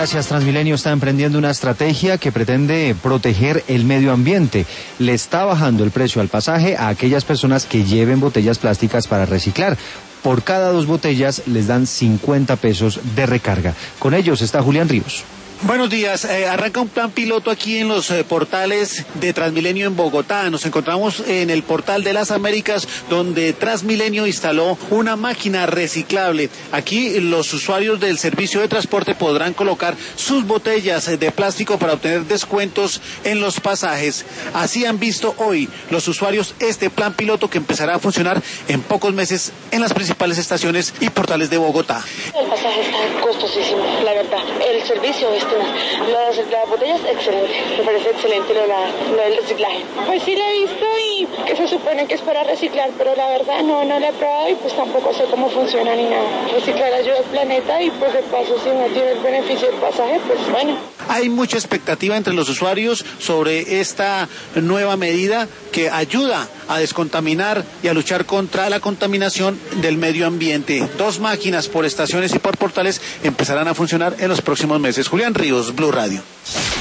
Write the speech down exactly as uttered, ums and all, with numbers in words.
gracias. Transmilenio está emprendiendo una estrategia que pretende proteger el medio ambiente. Le está bajando el precio al pasaje a aquellas personas que lleven botellas plásticas para reciclar. Por cada dos botellas les dan cincuenta pesos de recarga. Con ellos está Julián Ríos. Buenos días, eh, arranca un plan piloto aquí en los eh, portales de Transmilenio en Bogotá. Nos encontramos en el portal de las Américas, donde Transmilenio instaló una máquina reciclable. Aquí los usuarios del servicio de transporte podrán colocar sus botellas de plástico para obtener descuentos en los pasajes. Así han visto hoy los usuarios este plan piloto que empezará a funcionar en pocos meses en las principales estaciones y portales de Bogotá. El pasaje está costosísimo, la verdad. El servicio es Las, las botellas, excelente, me parece excelente lo, la, lo del reciclaje. Pues sí la he visto y que se supone que es para reciclar, pero la verdad no, no la he probado y pues tampoco sé cómo funciona ni nada. Reciclar ayuda al planeta y pues de paso si no tiene el beneficio del pasaje, pues bueno. Hay mucha expectativa entre los usuarios sobre esta nueva medida que ayuda a descontaminar y a luchar contra la contaminación del medio ambiente. Dos máquinas por estaciones y por portales empezarán a funcionar en los próximos meses. Julián Ríos, Blue Radio.